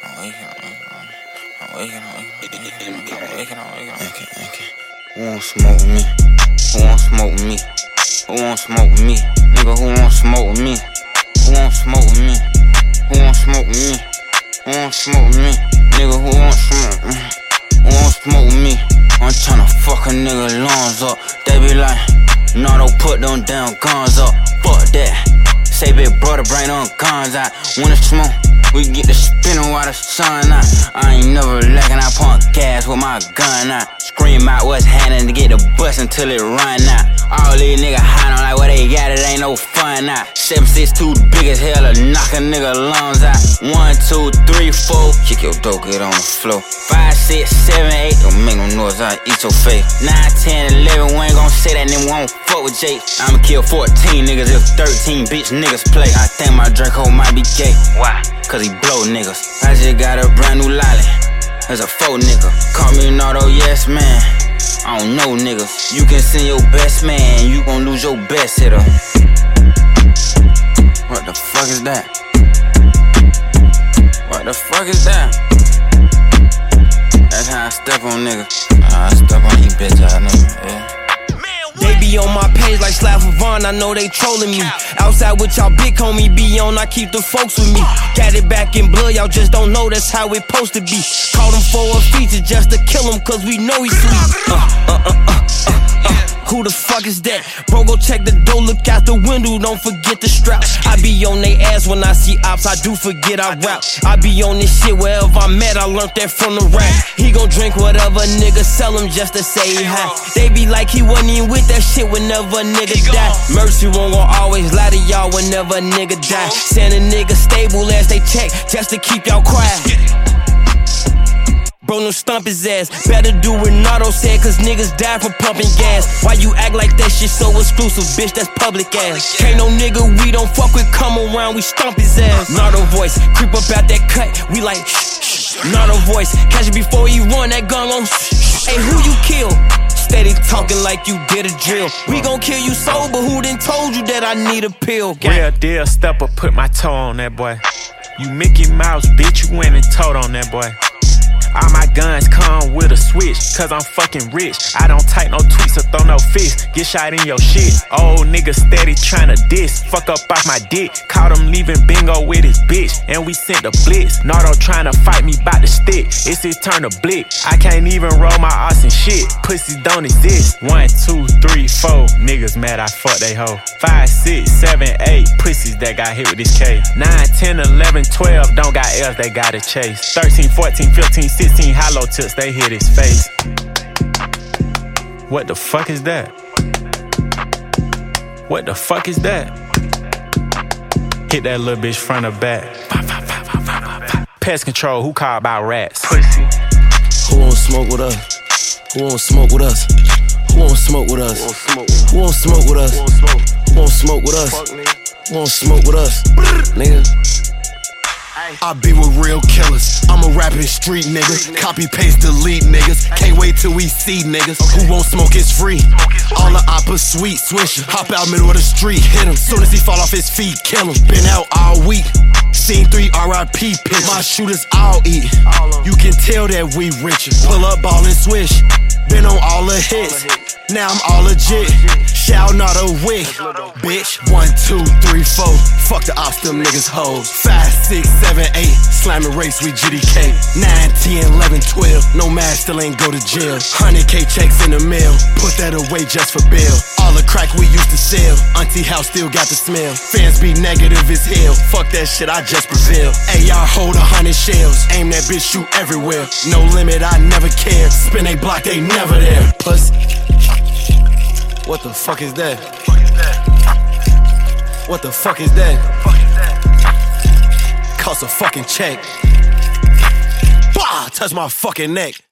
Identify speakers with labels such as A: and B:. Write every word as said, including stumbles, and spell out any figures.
A: I'm waking, I'm waking, I'm waking, I'm waking, I'm waking. Okay, okay. Who won't smoke with me? Who won't smoke with me? Who won't smoke with me? Nigga, who won't smoke with me? Who won't smoke with me? Who won't smoke with me? Who won't smoke with me? Nigga, who won't smoke with me? Who won't smoke with me? I'm tryna fuck a nigga lungs up. They be like, no, don't put them damn guns up. Fuck that. Say big brother, bring them guns out. Wanna smoke? We get the spinning while the sun out. I ain't never lacking, I pump gas with my gun out. Scream out what's happening to get the bus until it run out. All these niggas hiding like what they got, it ain't no fun out. seven six two big as hell to knock a nigga lungs out. one, two, three, four, kick your dope, get on the floor. five, six, seven, eight, don't make no noise, I'll eat your face. nine, ten, eleven, we ain't gon' say that, then we won't fuck with Jake. I'ma kill fourteen niggas if thirteen bitch niggas play. I think my Draco might be gay. Why? Cause he blow niggas. I just got a brand new lolly. That's a faux nigga. Call me an auto yes man. I don't know niggas. You can send your best man, you gon' lose your best hitter. What the fuck is that? What the fuck is that? That's how I step on niggas. I step on you bitch ass nigga, yeah.
B: They be on my page like Slap Vaughn, I know they trolling me. Outside with y'all big homie be on, I keep the folks with me. Got it back in blood, y'all just don't know that's how it supposed to be. Called him for a feature just to kill him cause we know he's sweet. Uh, uh, uh, uh, uh, uh. Who the fuck is that? Bro, go check the door, look out the window, don't forget the strap. I be on they ass when I see ops, I do forget I rap. I be on this shit wherever I'm at, I learned that from the rap. He gon' drink whatever nigga sell him just to say hi. They be like he wasn't even with that shit whenever a nigga die. Mercy won't gon' always lie to y'all whenever a nigga die. Send a nigga stable as they check just to keep y'all quiet. Bro, no stump his ass. Better do what Nardo said, cause niggas die for pumping gas. Why you act like that shit so exclusive, bitch? That's public ass. Can't no nigga we don't fuck with come around, we stomp his ass. Nardo voice, creep up out that cut, we like shh, shh. Nardo voice, catch it before he run that gun on shh, shh. Hey, who you kill? Steady talking like you did a drill. We gon' kill you sober, who done told you that I need a pill?
C: Real deal, stepper, put my toe on that boy. You Mickey Mouse, bitch, you went and told on that boy. All my guns come with a switch, cause I'm fucking rich. I don't type no tweets or throw no fists. Get shot in your shit. Old nigga steady tryna diss. Fuck up off my dick. Caught him leaving bingo with his bitch. And we sent the blitz. Nardo tryna fight me bout the stick. It's his turn to blick. I can't even roll my ass and shit. Pussies don't exist. One, two, three, four. Niggas mad I fuck they hoe. Five, six, seven, eight. Pussies that got hit with this K. Nine, ten, eleven, twelve. Don't got L's, they gotta chase. Thirteen, fourteen, fifteen, sixteen. sixteen hollow tips, they hit his face. What the fuck is that? What the fuck is that? Hit that little bitch front or back. Pest control, who called about rats? Pussy.
B: Who won't smoke with us? Who won't smoke with us? Who won't smoke with us? Who won't smoke with us? Who won't smoke with us? Who won't smoke with us? Nigga.
D: I be with real killers. I'm a rapping street nigga. Copy, paste, delete niggas. Can't wait till we see niggas. Who won't smoke is free. All the oppa sweet swisher. Hop out middle of the street, hit him. Soon as he fall off his feet, kill him. Been out all week. Seen three R I P pictures. My shooters all eat. You can tell that we richer. Pull up, ball and swish. Been on all the hits. Now I'm all legit. Shout not a wick. Bitch. One, two, three, four. Fuck the ops, them niggas hoes. Five, six, seven, eight. Slamming race with G D K. Nine, ten, eleven, twelve. No mask, still ain't go to jail. one hundred K checks in the mail. Put that away just for bail. All the crack we used to sell. Auntie house still got the smell. Fans be negative as hell. Fuck that shit, I just prevail. A R hold a hundred shells. Aim that bitch, shoot everywhere. No limit, I never care. Spin a block, they never there. Pussy. What the fuck is that? What the fuck is that? Cost a fucking check. Bah! Touch my fucking neck.